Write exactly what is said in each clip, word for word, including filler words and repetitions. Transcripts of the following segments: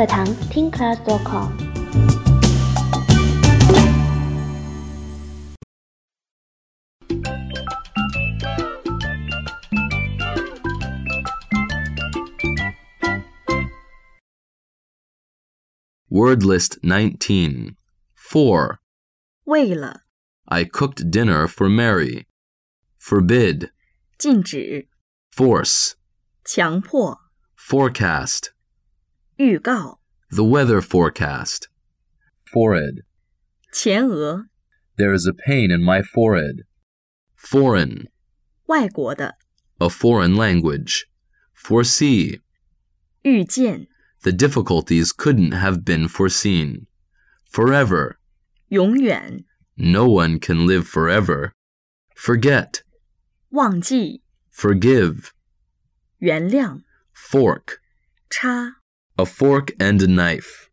课堂 听 class dot com。 Word list nineteen. For. 为了 I cooked dinner for Mary. Forbid. 禁止 Force. 强迫 Forecast. 预告 The weather forecast. Forehead. 前额 There is a pain in my forehead. Foreign. 外国的 A foreign language. Foresee. 预见 The difficulties couldn't have been foreseen. Forever. 永远 No one can live forever. Forget. 忘记 Forgive. 原谅 Fork. 插 A fork and a knife.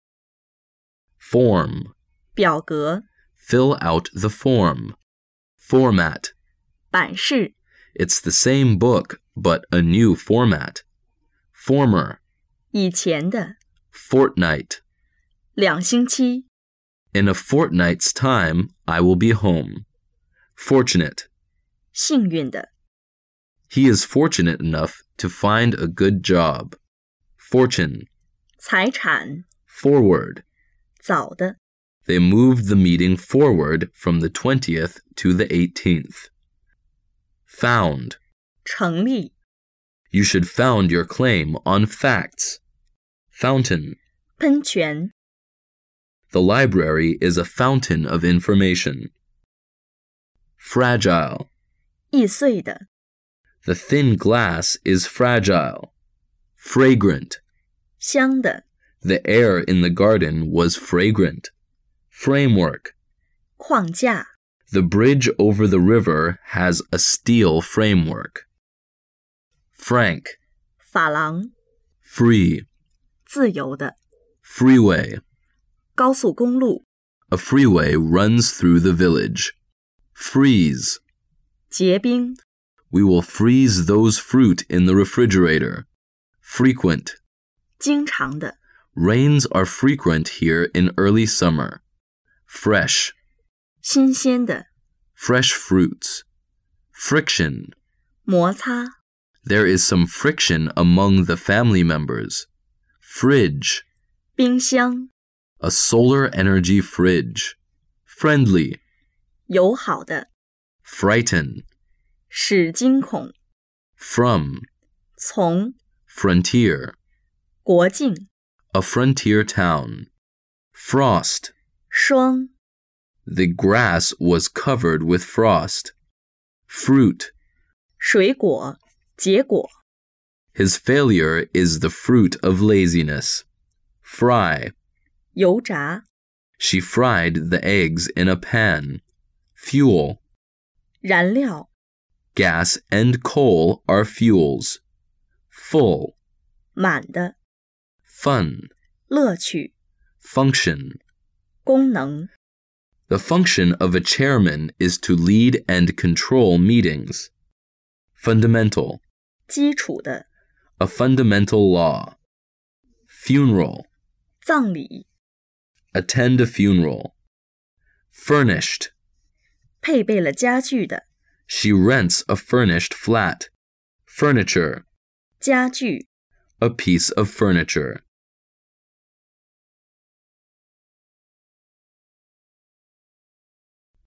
Form. 表格 Fill out the form. Format. 版式 It's the same book, but a new format. Former. 以前的 Fortnight. 两星期 In a fortnight's time, I will be home. Fortunate. 幸运的 He is fortunate enough to find a good job. Fortune. 财产 Forward. 早的 They moved the meeting forward from the twentieth to the eighteenth. Found. 成立 You should found your claim on facts. Fountain. 喷泉 The library is a fountain of information. Fragile. 易碎的 The thin glass is fragile. Fragrant. 香的 The air in the garden was fragrant. Framework. 框架 The bridge over the river has a steel framework. Frank. 珐琅 Free. 自由的 Freeway. 高速公路 A freeway runs through the village. Freeze. 结冰 We will freeze those fruit in the refrigerator. Frequent. 经常的 Rains are frequent here in early summer. Fresh. 新鲜的 Fresh fruits. Friction. 摩擦 There is some friction among the family members. Fridge. 冰箱 A solar energy fridge. Friendly. 友好的 Frighten. 使惊恐 From. 从 Frontier. 国境 A frontier town. Frost. 霜 The grass was covered with frost. Fruit. 水果结果 His failure is the fruit of laziness. Fry. 油炸 She fried the eggs in a pan. Fuel. 燃料 Gas and coal are fuels. Full. 满的 Fun. 乐趣 Function. 功能 The function of a chairman is to lead and control meetings. Fundamental. 基础的 A fundamental law. Funeral. 葬礼 Attend a funeral. Furnished. 配备了家具的 She rents a furnished flat. Furniture. 家具 A piece of furniture.